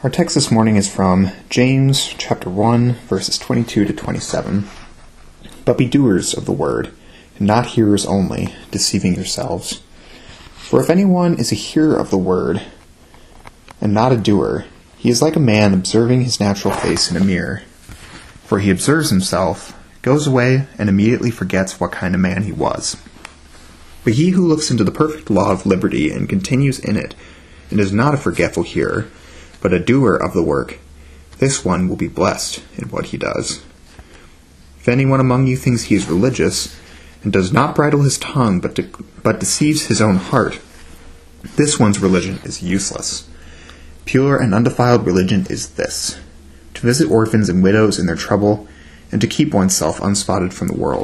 Our text this morning is from James chapter 1, verses 22 to 27. But be doers of the word, and not hearers only, deceiving yourselves. For if anyone is a hearer of the word, and not a doer, he is like a man observing his natural face in a mirror. For he observes himself, goes away, and immediately forgets what kind of man he was. But he who looks into the perfect law of liberty and continues in it, and is not a forgetful hearer, but a doer of the work, this one will be blessed in what he does. If anyone among you thinks he is religious, and does not bridle his tongue, but deceives his own heart, this one's religion is useless. Pure and undefiled religion is this: to visit orphans and widows in their trouble, and to keep oneself unspotted from the world.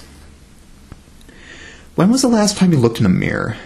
When was the last time you looked in a mirror?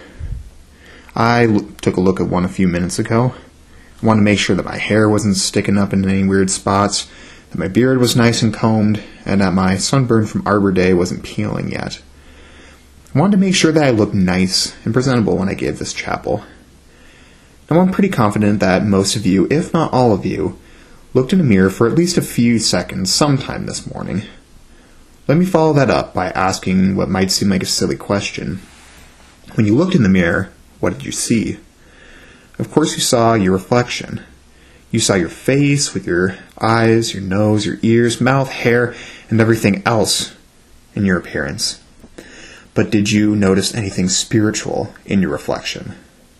I took a look at one a few minutes ago. I wanted to make sure that my hair wasn't sticking up in any weird spots, that my beard was nice and combed, and that my sunburn from Arbor Day wasn't peeling yet. I wanted to make sure that I looked nice and presentable when I gave this chapel. Now I'm pretty confident that most of you, if not all of you, looked in a mirror for at least a few seconds sometime this morning. Let me follow that up by asking what might seem like a silly question. When you looked in the mirror, what did you see? Of course you saw your reflection. You saw your face with your eyes, your nose, your ears, mouth, hair, and everything else in your appearance. But did you notice anything spiritual in your reflection?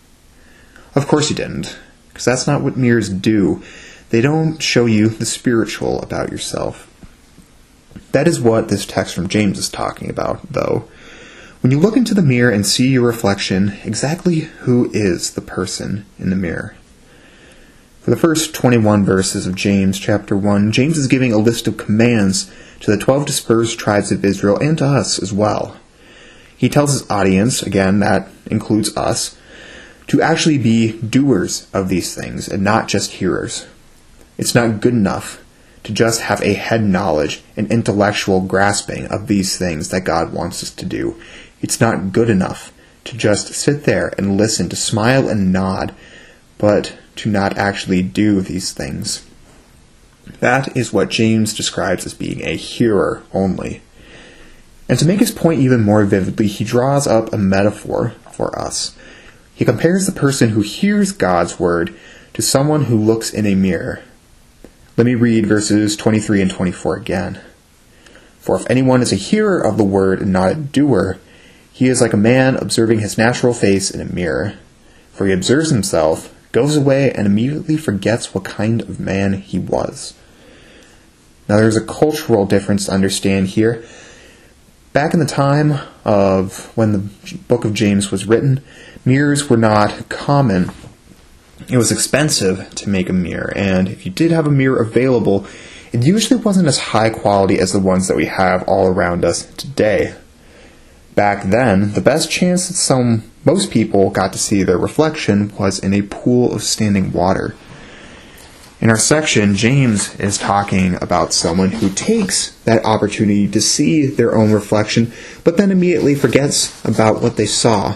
Of course you didn't, because that's not what mirrors do. They don't show you the spiritual about yourself. That is what this text from James is talking about, though. When you look into the mirror and see your reflection, exactly who is the person in the mirror? For the first 21 verses of James chapter 1, James is giving a list of commands to the 12 dispersed tribes of Israel and to us as well. He tells his audience, again, that includes us, to actually be doers of these things and not just hearers. It's not good enough to just have a head knowledge and intellectual grasping of these things that God wants us to do. It's not good enough to just sit there and listen, to smile and nod, but to not actually do these things. That is what James describes as being a hearer only. And to make his point even more vividly, he draws up a metaphor for us. He compares the person who hears God's word to someone who looks in a mirror. Let me read verses 23 and 24 again. For if anyone is a hearer of the word and not a doer, he is like a man observing his natural face in a mirror. For he observes himself, goes away, and immediately forgets what kind of man he was. Now there's a cultural difference to understand here. Back in the time of when the book of James was written, mirrors were not common. It was expensive to make a mirror, and if you did have a mirror available, it usually wasn't as high quality as the ones that we have all around us today. Back then, the best chance that most people got to see their reflection was in a pool of standing water. In our section, James is talking about someone who takes that opportunity to see their own reflection, but then immediately forgets about what they saw.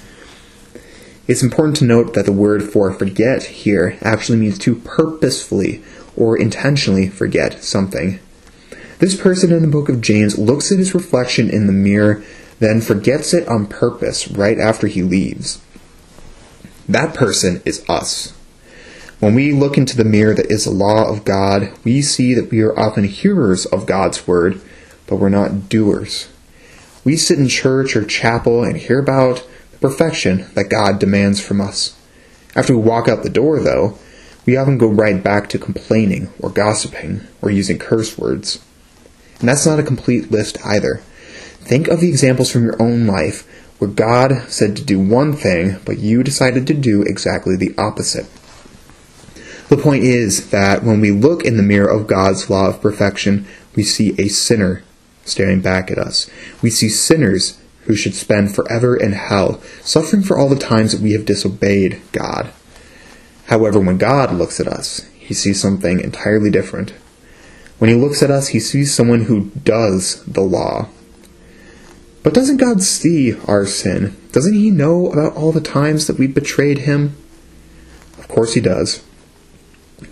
It's important to note that the word for forget here actually means to purposefully or intentionally forget something. This person in the book of James looks at his reflection in the mirror, then forgets it on purpose right after he leaves. That person is us. When we look into the mirror that is the law of God, we see that we are often hearers of God's word, but we're not doers. We sit in church or chapel and hear about the perfection that God demands from us. After we walk out the door, though, we often go right back to complaining or gossiping or using curse words. And that's not a complete list either. Think of the examples from your own life where God said to do one thing, but you decided to do exactly the opposite. The point is that when we look in the mirror of God's law of perfection, we see a sinner staring back at us. We see sinners who should spend forever in hell, suffering for all the times that we have disobeyed God. However, when God looks at us, he sees something entirely different. When he looks at us, he sees someone who does the law. But doesn't God see our sin? Doesn't he know about all the times that we betrayed him? Of course he does.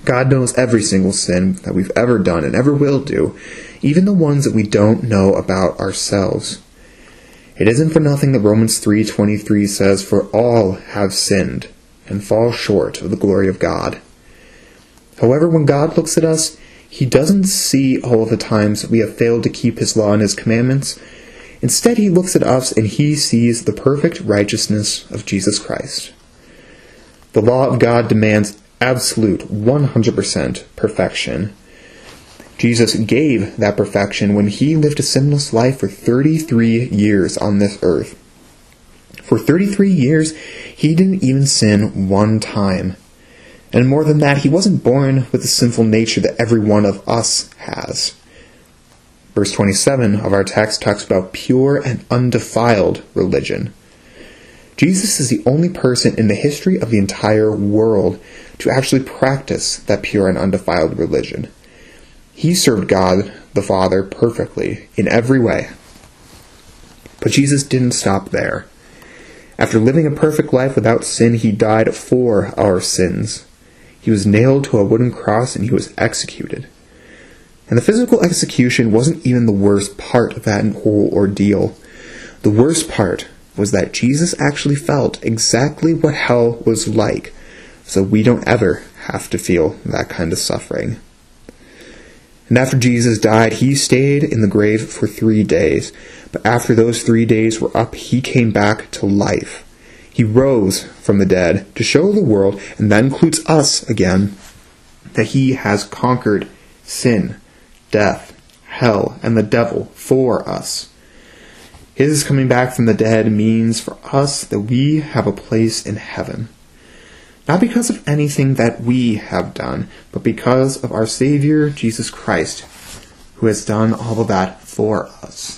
God knows every single sin that we've ever done and ever will do, even the ones that we don't know about ourselves. It isn't for nothing that Romans 3:23 says, "For all have sinned and fall short of the glory of God." However, when God looks at us, He doesn't see all of the times we have failed to keep His law and His commandments. Instead, He looks at us and He sees the perfect righteousness of Jesus Christ. The law of God demands absolute 100% perfection. Jesus gave that perfection when He lived a sinless life for 33 years on this earth. For 33 years, He didn't even sin one time. And more than that, He wasn't born with the sinful nature that every one of us has. Verse 27 of our text talks about pure and undefiled religion. Jesus is the only person in the history of the entire world to actually practice that pure and undefiled religion. He served God the Father perfectly in every way. But Jesus didn't stop there. After living a perfect life without sin, He died for our sins. He was nailed to a wooden cross and He was executed. And the physical execution wasn't even the worst part of that whole ordeal. The worst part was that Jesus actually felt exactly what hell was like, so we don't ever have to feel that kind of suffering. And after Jesus died, He stayed in the grave for 3 days. But after those 3 days were up, He came back to life. He rose from the dead to show the world, and that includes us again, that He has conquered sin, death, hell, and the devil for us. His coming back from the dead means for us that we have a place in heaven. Not because of anything that we have done, but because of our Savior, Jesus Christ, who has done all of that for us.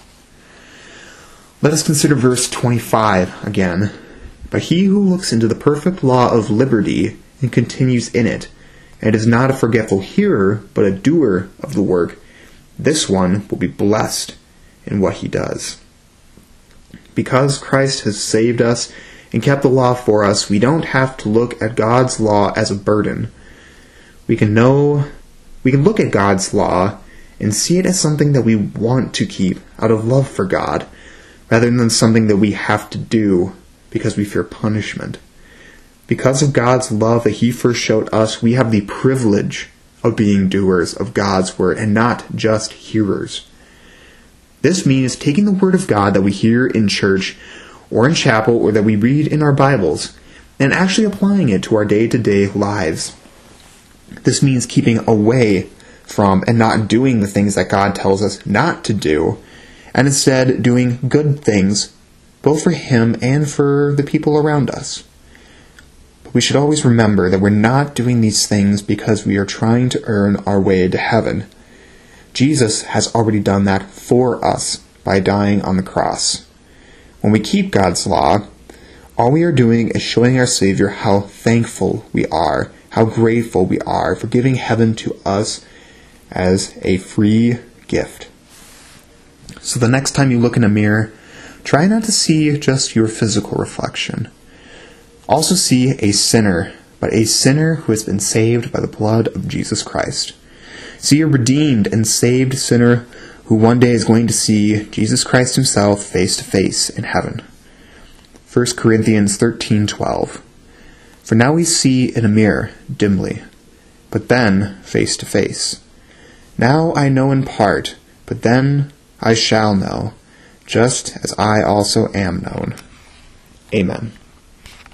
Let us consider verse 25 again. But he who looks into the perfect law of liberty and continues in it, and is not a forgetful hearer, but a doer of the work, this one will be blessed in what he does. Because Christ has saved us and kept the law for us, we don't have to look at God's law as a burden. We can look at God's law and see it as something that we want to keep out of love for God, rather than something that we have to do because we fear punishment. Because of God's love that He first showed us, we have the privilege of being doers of God's word and not just hearers. This means taking the word of God that we hear in church or in chapel or that we read in our Bibles and actually applying it to our day-to-day lives. This means keeping away from and not doing the things that God tells us not to do, and instead doing good things both for Him and for the people around us. But we should always remember that we're not doing these things because we are trying to earn our way to heaven. Jesus has already done that for us by dying on the cross. When we keep God's law, all we are doing is showing our Savior how thankful we are, how grateful we are for giving heaven to us as a free gift. So the next time you look in a mirror, try not to see just your physical reflection. Also see a sinner, but a sinner who has been saved by the blood of Jesus Christ. See a redeemed and saved sinner who one day is going to see Jesus Christ Himself face to face in heaven. 1 Corinthians 13:12. For now we see in a mirror dimly, but then face to face. Now I know in part, but then I shall know, just as I also am known. Amen.